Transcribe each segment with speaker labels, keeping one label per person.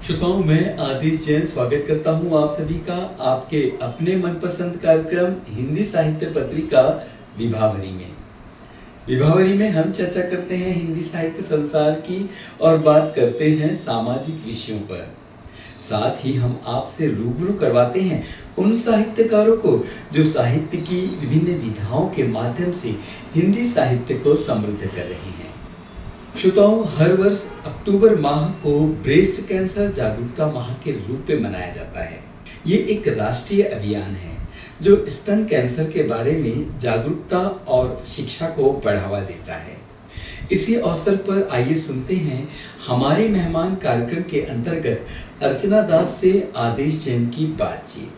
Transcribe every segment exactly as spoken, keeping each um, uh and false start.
Speaker 1: श्रोताओं, मैं आदिश जैन स्वागत करता हूं आप सभी का आपके अपने मनपसंद कार्यक्रम हिंदी साहित्य पत्रिका विभावरी में। विभावरी में हम चर्चा करते हैं हिंदी साहित्य संसार की और बात करते हैं सामाजिक विषयों पर। साथ ही हम आपसे रूबरू करवाते हैं उन साहित्यकारों को जो साहित्य की विभिन्न विधाओं के माध्यम से हिंदी साहित्य को समृद्ध कर रही हैं। श्रोताओं, हर वर्ष अक्टूबर माह को ब्रेस्ट कैंसर जागरूकता माह के रूप में मनाया जाता है। ये एक राष्ट्रीय अभियान है जो स्तन कैंसर के बारे में जागरूकता और शिक्षा को बढ़ावा देता है। इसी अवसर पर आइए सुनते हैं हमारे मेहमान कार्यक्रम के अंतर्गत अर्चना दास से आदेश जैन की बातचीत।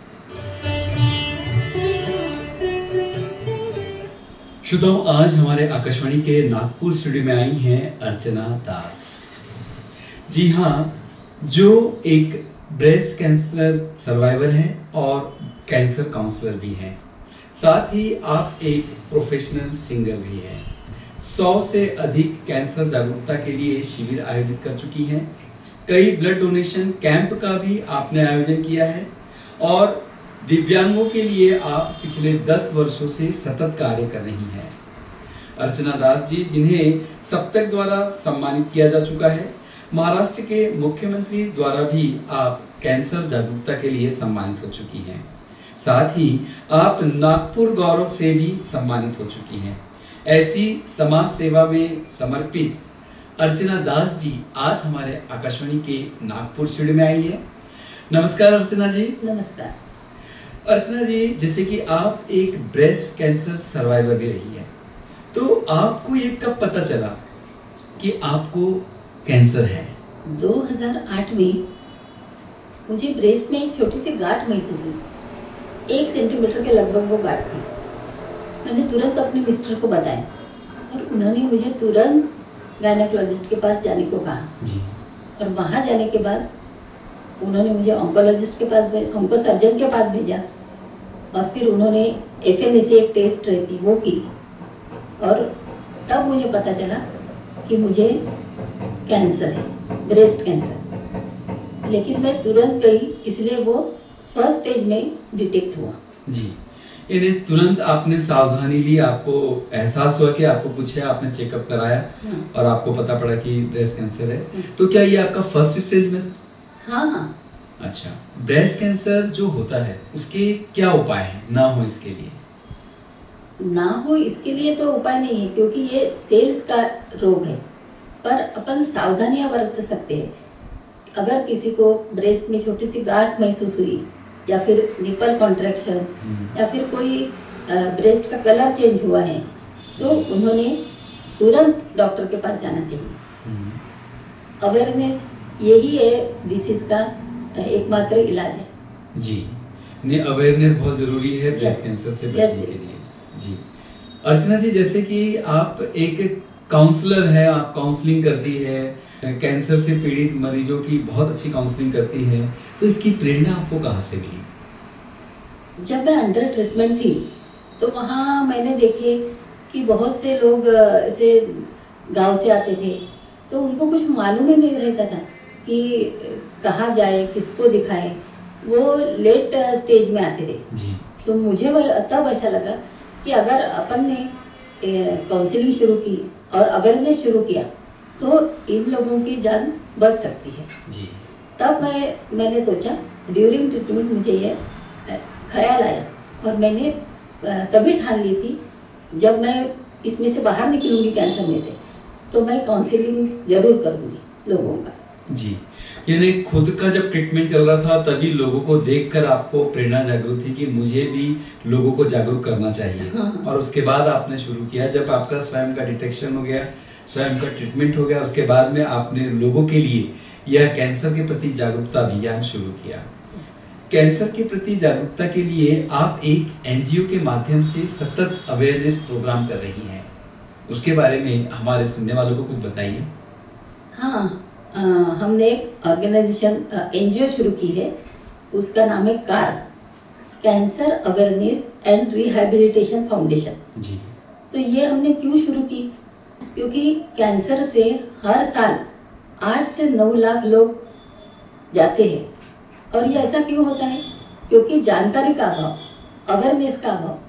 Speaker 1: श्रोताओं, आज हमारे आकाशवाणी के नागपुर स्टूडियो में आई हैं अर्चना दास। जी हाँ, जो एक ब्रेस्ट कैंसर सर्वाइवर हैं और कैंसर काउंसलर भी हैं। साथ ही आप एक प्रोफेशनल सिंगर भी हैं। सौ से अधिक कैंसर जागरूकता के लिए शिविर आयोजित कर चुकी हैं। कई ब्लड डोनेशन कैंप का भी आपने आयोजन किया है और दिव्यांगों के लिए आप पिछले दस वर्षों से सतत कार्य कर रही हैं। अर्चना दास जी, जिन्हें सप्तक द्वारा सम्मानित किया जा चुका है, महाराष्ट्र के मुख्यमंत्री द्वारा भी आप कैंसर जागरूकता के लिए सम्मानित हो चुकी हैं। साथ ही आप नागपुर गौरव से भी सम्मानित हो चुकी हैं। ऐसी समाज सेवा में समर्पित अर्चना दास जी आज हमारे आकाशवाणी के नागपुर स्टूडियो में आई है। नमस्कार अर्चना जी।
Speaker 2: नमस्कार
Speaker 1: अर्चना जी, जैसे कि आप एक ब्रेस्ट कैंसर सर्वाइवर भी रही है, तो आपको ये कब पता चला कि आपको कैंसर है?
Speaker 2: दो हज़ार आठ में मुझे ब्रेस्ट में एक छोटी सी गांठ महसूस हुई। एक सेंटीमीटर के लगभग वो गांठ थी। मैंने तुरंत अपने मिस्टर को बताया और उन्होंने मुझे तुरंत गायनेकोलॉजिस्ट के पास जाने को कहा
Speaker 1: जी।
Speaker 2: और वहाँ जाने के बाद उन्होंने मुझे ऑन्कोलॉजिस्ट के पास ऑन्को सर्जन के पास भेजा और फिर उन्होंने एफ एम ए सी एक टेस्ट रहती वो की और तब मुझे पता चला कि मुझे कैंसर है, ब्रेस्ट कैंसर। लेकिन मैं तुरंत गई, इसलिए वो फर्स्ट स्टेज में डिटेक्ट हुआ।
Speaker 1: जी, इन्हें तुरंत आपने सावधानी ली, आपको एहसास हुआ कि आपको कुछ है, आपने चेकअप कराया और आपको पता पड़ा कि ब्रेस्ट कैंसर है। तो क्या ये आपका फर्स्ट स्टेज में?
Speaker 2: हाँ हाँ।
Speaker 1: अच्छा, ब्रेस्ट कैंसर जो होता है उसके क्या उपाय हैं ना हो इसके लिए?
Speaker 2: ना हो इसके लिए तो उपाय नहीं है, क्योंकि ये सेल्स का रोग है, पर अपन सावधानियां बरत सकते हैं। अगर किसी को ब्रेस्ट में छोटी सी गांठ महसूस हुई या फिर निपल कॉन्ट्रैक्शन या फिर कोई ब्रेस्ट का कलर चेंज हुआ है, तो उन्होंने तुरंत डॉक्टर के पास जाना चाहिए। अवेयरनेस यही है डिसीज का एकमात्र इलाज है।
Speaker 1: जी, ने अवेयरनेस बहुत जरूरी है ब्रेस्ट कैंसर से बचने के लिए। जी अर्चना जी, जैसे कि आप एक काउंसलर है, आप काउंसलिंग करती है, कैंसर से पीड़ित मरीजों की बहुत अच्छी काउंसलिंग करती है, तो इसकी प्रेरणा आपको कहाँ से मिली?
Speaker 2: जब मैं अंडर ट्रीटमेंट थी तो वहाँ मैंने देखे कि बहुत से लोग ऐसे गांव से आते थे, तो उनको कुछ मालूम ही नहीं रहता था कि कहाँ जाए, किसको दिखाए। वो लेट स्टेज में आते थे।
Speaker 1: जी।
Speaker 2: तो मुझे तब ऐसा लगा कि अगर अपन ने काउंसलिंग शुरू की और अवेयरनेस शुरू किया तो इन लोगों की जान बच सकती है।
Speaker 1: जी।
Speaker 2: तब मैं मैंने सोचा, ड्यूरिंग ट्रीटमेंट मुझे ये ख्याल आया और मैंने तभी ठान ली थी, जब मैं इसमें से बाहर निकलूंगी कैंसर में से, तो मैं काउंसलिंग जरूर करूँगी लोगों का।
Speaker 1: जी, यानी खुद का जब ट्रीटमेंट चल रहा था तभी लोगों को देखकर आपको प्रेरणा जागरूक थी कि मुझे भी लोगों को जागरूक करना चाहिए।
Speaker 2: हाँ।
Speaker 1: और उसके बाद आपने शुरू किया, जब आपका स्वयं का डिटेक्शन हो गया, स्वयं का ट्रीटमेंट हो गया, उसके बाद में आपने लोगों के लिए यह कैंसर के प्रति जागरूकता अभियान शुरू किया। कैंसर के प्रति जागरूकता के लिए आप एक एनजीओ के माध्यम से सतत अवेयरनेस प्रोग्राम कर रही हैं, उसके बारे में हमारे सुनने वालों को कुछ बताइए।
Speaker 2: हाँ, आ, हमने एक ऑर्गेनाइजेशन एनजीओ शुरू की है, उसका नाम है CAR, cancer awareness and rehabilitation foundation.
Speaker 1: जी।
Speaker 2: तो ये हमने क्यों शुरू की? क्योंकि कैंसर से हर साल आठ से नौ लाख लोग जाते हैं। और ये ऐसा क्यों होता है? क्योंकि जानकारी का अभाव, अवेयरनेस का अभाव।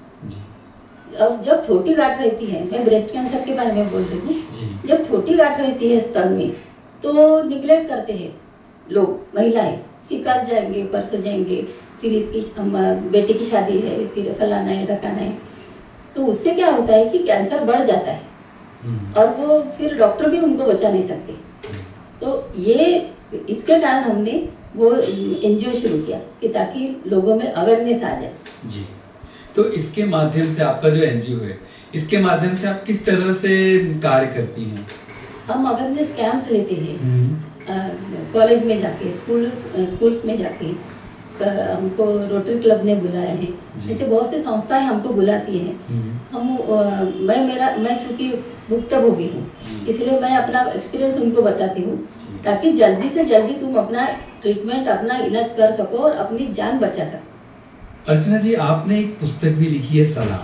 Speaker 2: अब जब छोटी गांठ रहती है, मैं ब्रेस्ट कैंसर के बारे में बोल रही हूँ, जब छोटी गांठ रहती है स्तन में तो निगलेक्ट करते हैं लोग, महिलाएं, कि कल जाएंगे, परसों जाएंगे, फिर इसकी बेटे की शादी है, फिर फलाना है, ढकाना है। तो उससे क्या होता है कि कैंसर बढ़ जाता है और वो फिर डॉक्टर भी उनको बचा नहीं सकते। तो ये इसके कारण हमने वो एनजीओ शुरू किया कि ताकि लोगों में अवेयरनेस आ जाए।
Speaker 1: जी, तो इसके माध्यम से आपका जो एनजीओ है, इसके माध्यम से आप किस तरह से कार्य करती हैं?
Speaker 2: हम अवेयरनेस कैंप्स लेते हैं कॉलेज में जाके, स्कूल स्कूल्स में जाके। हमको रोटरी क्लब ने बुलाया है, ऐसे बहुत से संस्थाएं हमको बुलाती हैं। हम आ, मैं मेरा मैं चूँकि भुक्तभोगी हूँ, इसलिए मैं अपना एक्सपीरियंस उनको बताती हूँ ताकि जल्दी से जल्दी तुम अपना ट्रीटमेंट, अपना इलाज कर सको और अपनी जान बचा सको।
Speaker 1: अर्चना जी, आपने एक पुस्तक भी लिखी है, सलाम।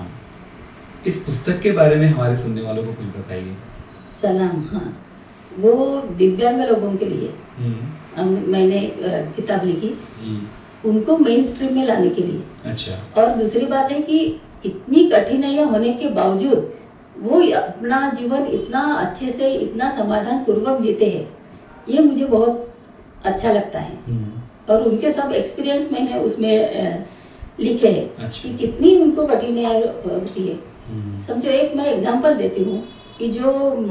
Speaker 1: इस पुस्तक के बारे में हमारे सुनने वालों को कुछ बताइए।
Speaker 2: सलाम, हाँ, वो दिव्यांग लोगों के लिए मैंने किताब लिखी जी। उनको मेन स्ट्रीम में लाने के लिए। अच्छा। और दूसरी बात है कि इतनी कठिनाइयां होने के बावजूद वो अपना जीवन इतना अच्छे से, इतना समाधान पूर्वक जीते हैं, ये मुझे बहुत अच्छा लगता है। और उनके सब एक्सपीरियंस मैंने उसमें लिखे हैं। अच्छा। कि कितनी उनको कठिनाइयां होती है। समझो, एक मैं एग्जांपल देती हूँ कि जो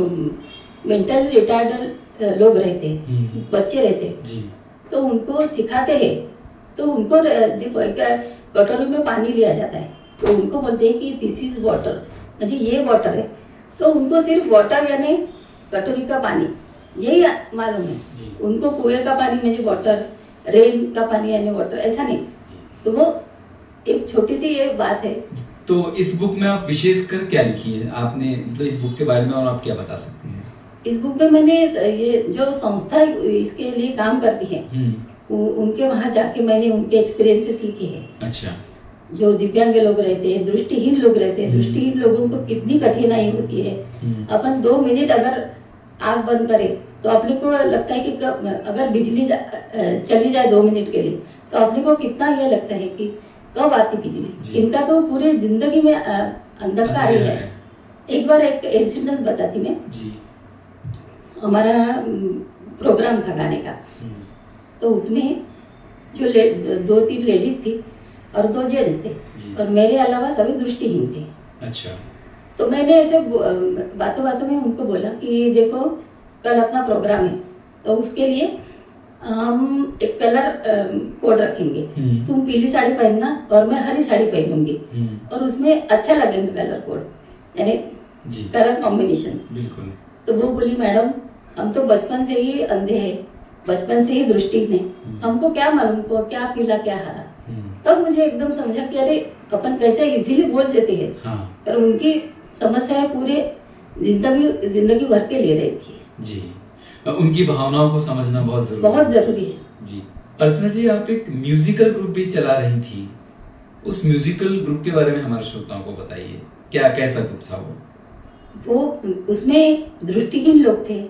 Speaker 2: मेंटल रिटार्ड लोग रहते हैं, बच्चे रहते हैं, तो उनको सिखाते हैं, तो उनको कटोरी में पानी लिया जाता है, तो उनको बोलते हैं कि दिस इज वाटर, मतलब ये वाटर है। तो उनको सिर्फ वाटर यानी कटोरी का पानी यही मालूम है, उनको कुएं का पानी यानी वाटर, रेन का पानी यानी वाटर, ऐसा नहीं। तो वो एक छोटी सी ये बात है।
Speaker 1: तो इस बुक में आप विशेषकर क्या लिखी है आपने, मतलब इस बुक के बारे में और आप क्या बता सकती हैं?
Speaker 2: इस बुक में मैंने ये जो संस्था इसके लिए काम करती है, उनके वहाँ जाके मैंने उनके एक्सपीरियंसेस लिखे हैं। अच्छा। जो दिव्यांग लोग रहते हैं, दृष्टिहीन लोग रहते हैं, दृष्टिहीन लोगों को कितनी कठिनाई होती है। अपन दो मिनट अगर आँख बंद करें तो अपने को लगता है कि अगर बिजली चली जाए दो मिनट के लिए तो अपने को कितना ये लगता है कि कब आती बिजली। इनका तो पूरे जिंदगी में अंधकार ही है। एक बार एक इंसिडेंस बताती मैं जी। हमारा प्रोग्राम था गाने का, तो उसमें जो दो तीन लेडीज थी और दो जेंट्स थे और मेरे अलावा सभी दृष्टिहीन थे। अच्छा। तो मैंने ऐसे बातों बातों में उनको बोला कि देखो कल अपना प्रोग्राम है, तो उसके लिए हम एक कलर कोड रखेंगे, तुम पीली साड़ी पहनना और मैं हरी साड़ी पहनूंगी और उसमें अच्छा लगेगा कलर कोड यानी कलर कॉम्बिनेशन। बिल्कुल। तो वो बोली मैडम हम तो बचपन से ही अंधे हैं, बचपन से ही दृष्टि नहीं, हमको क्या मालूम को क्या पीला क्या हरा। तब मुझे एकदम समझा कि अरे अपन कैसे इजीली बोल देते हैं। हाँ। पर उनकी समस्या पूरे जिंदगी जिंदगी भर के लिए रहती है
Speaker 1: जी। उनकी भावनाओं को समझना बहुत जरूरी
Speaker 2: बहुत जरूरी है
Speaker 1: जी। अर्चना जी, आप एक म्यूजिकल ग्रुप भी चला रही थी, उस म्यूजिकल ग्रुप के बारे में हमारे श्रोताओं को बताइए, क्या कैसा ग्रुप था वो?
Speaker 2: वो उसमें दृष्टिहीन लोग थे,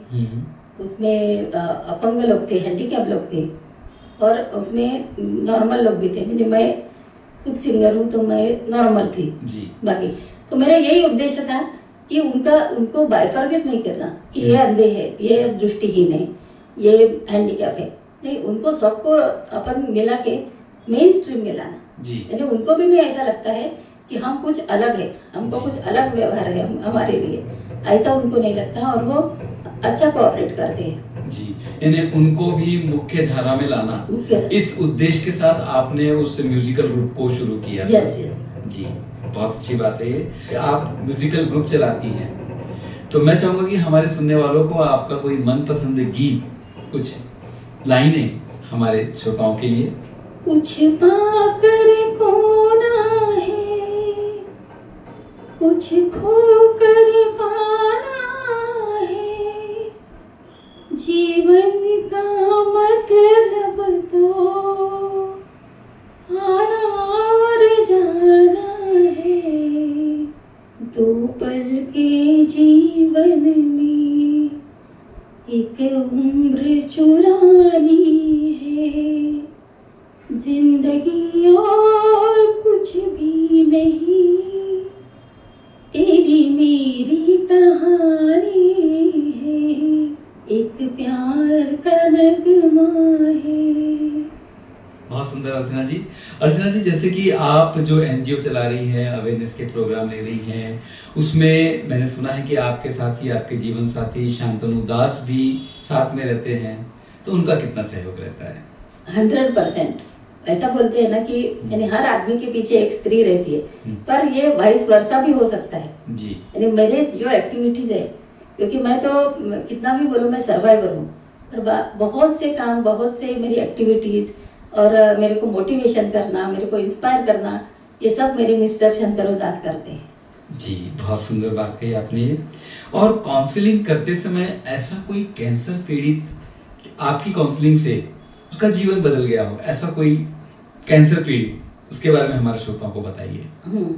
Speaker 2: उसमें अपंग लोग थे, हैंडीकैप लोग थे और उसमें नॉर्मल लोग भी थे। मैं खुद सिंगर हूँ तो मैं नॉर्मल थी जी। बाकी तो मेरा यही उद्देश्य था कि उनका उनको बाइफर्केट नहीं करना कि ये अंधे है, ये दृष्टिहीन है, ये हैंडीकैप है, नहीं, उनको सबको अपन मिला के मेन स्ट्रीम में लाना जी। यानी उनको भी नहीं ऐसा लगता है कि हम कुछ अलग है, हमको कुछ अलग व्यवहार है हम, हमारे लिए, ऐसा उनको नहीं लगता और वो अच्छा कोऑपरेट करते हैं
Speaker 1: जी। यानी उनको भी मुख्य धारा में लाना, इस उद्देश्य के साथ आपने उस म्यूजिकल ग्रुप को शुरू किया।
Speaker 2: यस यस
Speaker 1: जी, बहुत अच्छी बात है ये। आप म्यूजिकल ग्रुप चलाती हैं, तो मैं चाहूंगा कि हमारे सुनने वालों को आपका कोई मनपसंद गीत, कुछ लाइनें हमारे श्रोताओं के लिए।
Speaker 2: कुछ पाकर खोना है, कुछ खोकर पाना है, जीवन का मतलब तो आना और जाना है, दो पल के जीवन में एक उम्र चुरानी है, जिंदगी और कुछ भी नहीं, तेरी मेरी कहानी है, एक प्यार का नगमा है।
Speaker 1: बहुत सुंदर अर्चना जी। अर्चना जी, जैसे कि आप जो एनजीओ चला रही हैं, अवेयरनेस के प्रोग्राम ले रही हैं, उसमें मैंने सुना है कि आपके साथ ही आपके जीवन साथी शांतनु दास भी साथ में रहते हैं, तो उनका कितना सहयोग रहता है?
Speaker 2: Hundred percent. ऐसा बोलते हैं ना कि यानी हर आदमी के पीछे एक स्त्री रहती है, पर ये वाइस वर्सा भी हो सकता है
Speaker 1: जी।
Speaker 2: यानी मेरे जो एक्टिविटीज है, क्योंकि मैं तो कितना भी बोलूँ मैं सर्वाइवर हूँ, पर बहुत से काम, बहुत से मेरी एक्टिविटीज और मेरे को मोटिवेशन करना, मेरे को इंस्पायर करना, ये सब मेरे मिस्टर शंतनु दास करते हैं।
Speaker 1: जी, बहुत सुंदर बात कही आपने ये। और काउंसलिंग करते समय ऐसा कोई कैंसर पीड़ित आपकी काउंसलिंग से उसका जीवन बदल गया हो, ऐसा कोई कैंसर पीड़ित, उसके बारे में हमारे श्रोताओं को बताइए।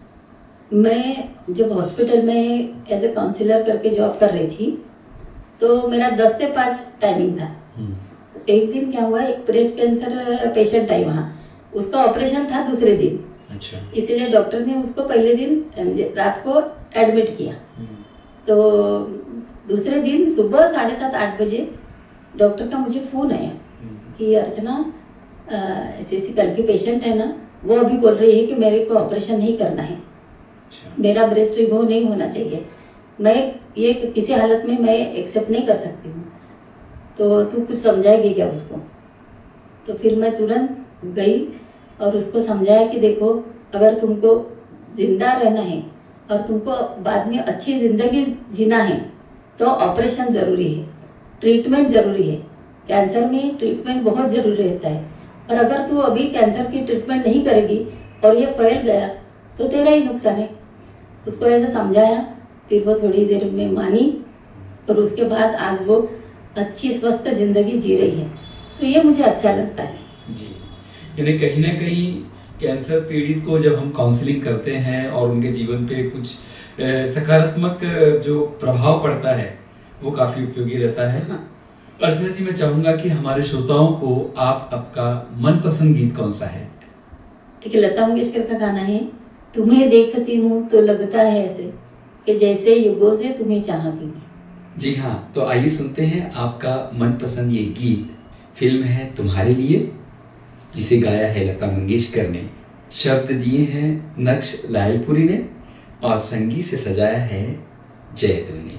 Speaker 2: मैं जब हॉस्पिटल में एज ए काउंसलर करके जॉब कर रही थी, तो मेरा दस से पाँच टाइमिंग था। एक दिन क्या हुआ, एक ब्रेस्ट कैंसर पेशेंट आई वहाँ, उसका ऑपरेशन था दूसरे दिन।
Speaker 1: अच्छा।
Speaker 2: इसलिए डॉक्टर ने उसको पहले दिन रात को एडमिट किया। तो दूसरे दिन सुबह साढ़े सात आठ बजे डॉक्टर का मुझे फ़ोन आया कि अर्चना ऐसी ऐसी कल की पेशेंट है ना, वो अभी बोल रही है कि मेरे को ऑपरेशन नहीं करना है। अच्छा। मेरा ब्रेस्ट रिमूव नहीं होना चाहिए, मैं ये किसी हालत में मैं एक्सेप्ट नहीं कर सकती हूँ, तो तू कुछ समझाएगी क्या उसको? तो फिर मैं तुरंत गई और उसको समझाया कि देखो, अगर तुमको जिंदा रहना है और तुमको बाद में अच्छी ज़िंदगी जीना है तो ऑपरेशन ज़रूरी है, ट्रीटमेंट ज़रूरी है। कैंसर में ट्रीटमेंट बहुत ज़रूरी रहता है, और अगर तू अभी कैंसर की ट्रीटमेंट नहीं करेगी और ये फैल गया तो तेरा ही नुकसान है। उसको ऐसे समझाया, फिर वो थोड़ी देर में मानी और उसके बाद आज वो अच्छी स्वस्थ जिंदगी जी रही है, तो ये मुझे अच्छा लगता है।
Speaker 1: जी, यानी कहीं ना कहीं कैंसर पीड़ित को जब हम काउंसलिंग करते हैं और उनके जीवन पे कुछ सकारात्मक जो प्रभाव पड़ता है वो काफी उपयोगी रहता है। हाँ। अर्चना जी, मैं चाहूंगा कि हमारे श्रोताओं को आप आपका मनपसंद गीत कौन सा है?
Speaker 2: ठीक है, लता मंगेशकर का गाना है, तुम्हें देखती हूँ तो लगता है ऐसे कि जैसे युगों से तुम्हें चाहती हूँ।
Speaker 1: जी हाँ, तो आइए सुनते हैं आपका मनपसंद ये गीत। फिल्म है तुम्हारे लिए, जिसे गाया है लता मंगेशकर ने, शब्द दिए हैं नक्श लायलपुरी ने और संगीत से सजाया है जयदेव ने।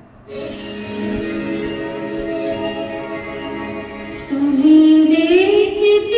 Speaker 2: तुम्हें देखती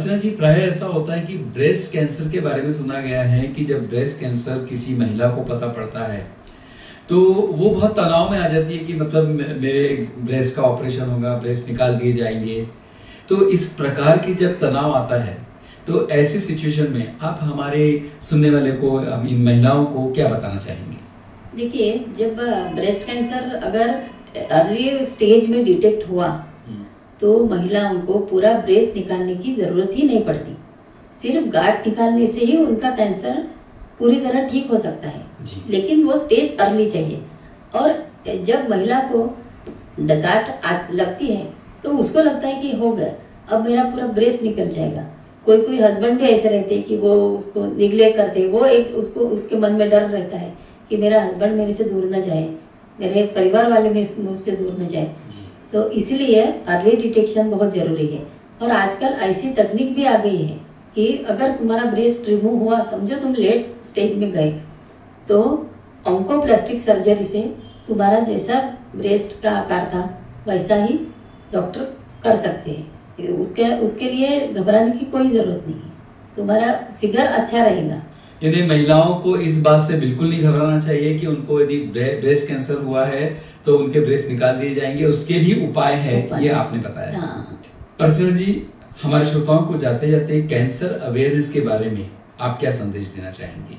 Speaker 1: अर्चना जी, प्राय ऐसा होता है कि ब्रेस्ट कैंसर के बारे में सुना गया है कि जब ब्रेस्ट कैंसर किसी महिला को पता पड़ता है तो वो बहुत तनाव में आ जाती है कि मतलब मे- मेरे ब्रेस्ट का ऑपरेशन होगा, ब्रेस्ट निकाल दिए जाएंगे। तो इस प्रकार की जब तनाव आता है तो ऐसी सिचुएशन में आप हमारे सुनने वाले को, हम इन महिलाओं को क्या बताना चाहेंगे?
Speaker 2: देखिए, जब ब्रेस्ट कैंसर अगर अर्ली स्टेज में डिटेक्ट हुआ तो महिलाओं को पूरा ब्रेस्ट निकालने की ज़रूरत ही नहीं पड़ती। सिर्फ गांठ निकालने से ही उनका कैंसर पूरी तरह ठीक हो सकता है।
Speaker 1: जी।
Speaker 2: लेकिन वो स्टेज अर्ली चाहिए। और जब महिला को गांठ आ- लगती है तो उसको लगता है कि हो गया, अब मेरा पूरा ब्रेस्ट निकल जाएगा। कोई कोई हस्बैंड भी ऐसे रहते हैं कि वो उसको निग्लेक्ट करते हैं। वो एक उसको उसके मन में डर रहता है कि मेरा हस्बैंड मेरे से दूर न जाए, मेरे परिवार वाले मेरे- मुझसे दूर न जाए।
Speaker 1: जी।
Speaker 2: तो इसीलिए अर्ली डिटेक्शन बहुत ज़रूरी है। और आजकल ऐसी तकनीक भी आ गई है कि अगर तुम्हारा ब्रेस्ट रिमूव हुआ, समझो तुम लेट स्टेज में गए, तो ऑन्कोप्लास्टिक सर्जरी से तुम्हारा जैसा ब्रेस्ट का आकार था वैसा ही डॉक्टर कर सकते हैं। उसके उसके लिए घबराने की कोई ज़रूरत नहीं है। तुम्हारा फिगर अच्छा रहेगा।
Speaker 1: यानी महिलाओं को इस बात से बिल्कुल नहीं घबराना चाहिए कि उनको यदि ब्रे, ब्रेस्ट कैंसर हुआ है तो उनके ब्रेस्ट निकाल दिए जाएंगे, उसके भी उपाय है,
Speaker 2: उपाय।
Speaker 1: ये आपने बताया।
Speaker 2: हाँ।
Speaker 1: अर्चना जी, हमारे श्रोताओं को जाते जाते कैंसर अवेयरनेस के बारे में आप क्या संदेश देना चाहेंगी?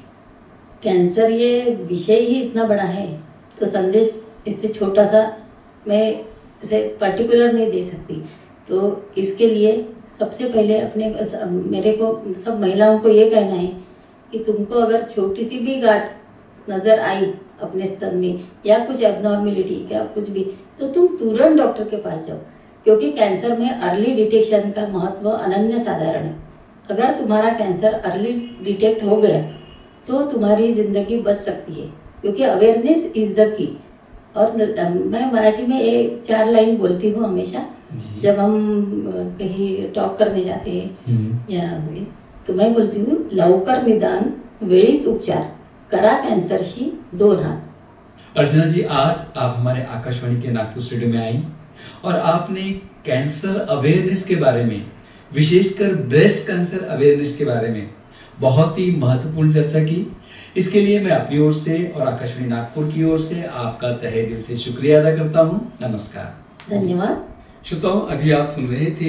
Speaker 2: कैंसर ये विषय ही इतना बड़ा है तो संदेश इससे छोटा सा मैं इसे पर्टिकुलर नहीं दे सकती। तो इसके लिए सबसे पहले अपने मेरे को सब महिलाओं को ये कहना है कि तुमको अगर छोटी सी भी गांठ नज़र आई अपने स्तन में या कुछ एबनॉर्मेलिटी या कुछ भी, तो तुम तुरंत डॉक्टर के पास जाओ। क्योंकि कैंसर में अर्ली डिटेक्शन का महत्व अनन्य साधारण है। अगर तुम्हारा कैंसर अर्ली डिटेक्ट हो गया तो तुम्हारी ज़िंदगी बच सकती है, क्योंकि अवेयरनेस इज़ द की। और मैं मराठी में एक चार लाइन बोलती हूँ हमेशा
Speaker 1: जी।
Speaker 2: जब हम अ, कहीं टॉक करने जाते हैं
Speaker 1: हम्म।
Speaker 2: या हुए, तो मैं बोलती हूँ, लवकर निदान वेळीच उपचार, करा कैंसरशी दोन हात।
Speaker 1: अर्चना जी, आज आप हमारे आकाशवाणी के नागपुर स्टूडियो में आई और आपने कैंसर अवेयरनेस के बारे में, विशेषकर ब्रेस्ट कैंसर अवेयरनेस के बारे में बहुत ही महत्वपूर्ण चर्चा की। इसके लिए मैं अपनी ओर से और आकाशवाणी नागपुर की ओर से आपका तहे दिल से शुक्रिया अदा करता हूँ। नमस्कार।
Speaker 2: धन्यवाद।
Speaker 1: श्रोताओं, अभी आप सुन रहे थे